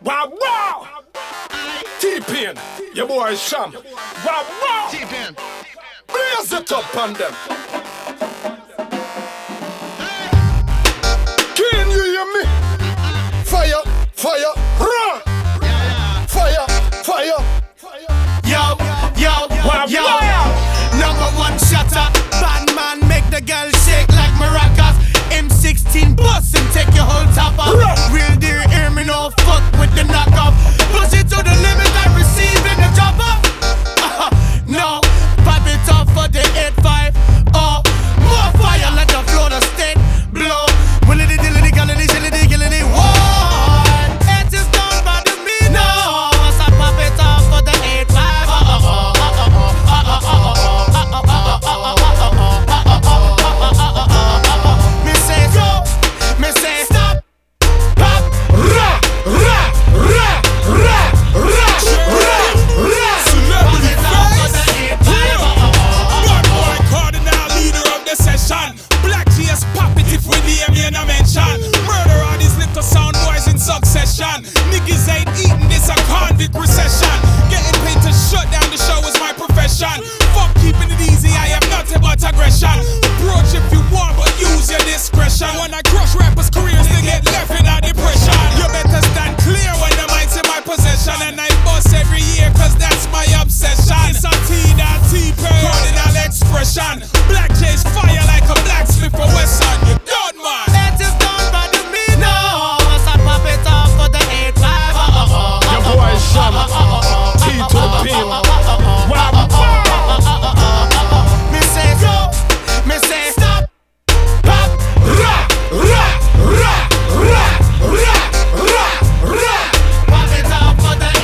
Wow, wow! T-Pain, your boy Sham. Wow, wow! T-Pain. Blaze it up on them. Can you hear me? Fire, fire, run! Fire, fire, Yo, yo, wow, yo. wow! Number one shutter. Bad man make the girl shake like maracas. M16 bust and take your whole top off. Real deal, hear me no fuck with the knockoff. Push it to the limit, I receive in the drop off. No, pop it off for the 8-5. Oh, more fire, let the floor the state blow. Willity dillity gallity shillity gillity. What? It is done by the me. No, so pop it off for the 8-5. Me say stop, pop, Ra, ra, ra, ra, ra, ra, ra. Celebrity face. Bad boy cardinal leader of the session. Black GS pop it if we name you in a mention. Murder all these little sound boys in succession. Niggas ain't eating this a convict recession. Getting paid to shut down the show is my profession. Fuck keeping it easy, I am nothing but aggression. Approach if you want, but use your discretion. When I crush rappers' careers, they get left in a depression. You better stand clear when the mic's in my possession. And I bust every year, cause that's my obsession. It's a T-Pain, cardinal expression. Black J's fire like a blacksmith for Wesson. You done, man. It is done by the me. No, so pop it off for the 8-5. Your boy Sham. T-Pain. Wow, wow! Me say go, me say stop, pop. Ra, ra, ra, ra, ra, ra, ra. Pop it off for the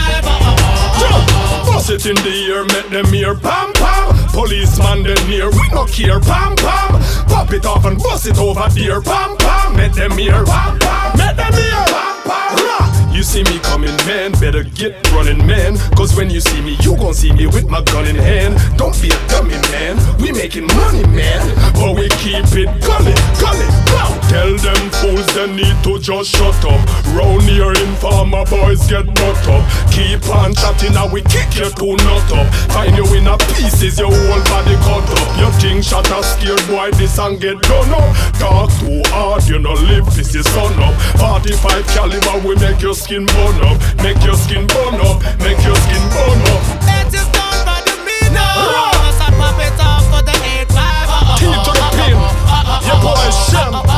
8-5. Bust it in the air, make them hear pam pam. Policeman they near, we no care pam pam. Pop it off and bust it over there pam pam. Make them hear pam pam. Make them hear pam pam. Ra. You see me coming, man, better get running, man. Cause when you see me, you gon' see me with my gun in hand. Don't be a dummy, man, we making money, man. But we keep it gully, gully, go. Tell them fools they need to just shut up. Round here informer boys get knocked up. Keep on chatting and we kick you to nut up. Find you in a pieces, your whole body cut up. Your king shot a scared boy, this and get done up. Talk too hard, you know live, this is sun up. 45 caliber, we make your skin burn up. Make your skin burn up, make your skin burn up. It is done by the me. No, so pop it off for the 8-5. T-Pain, your boy Sham.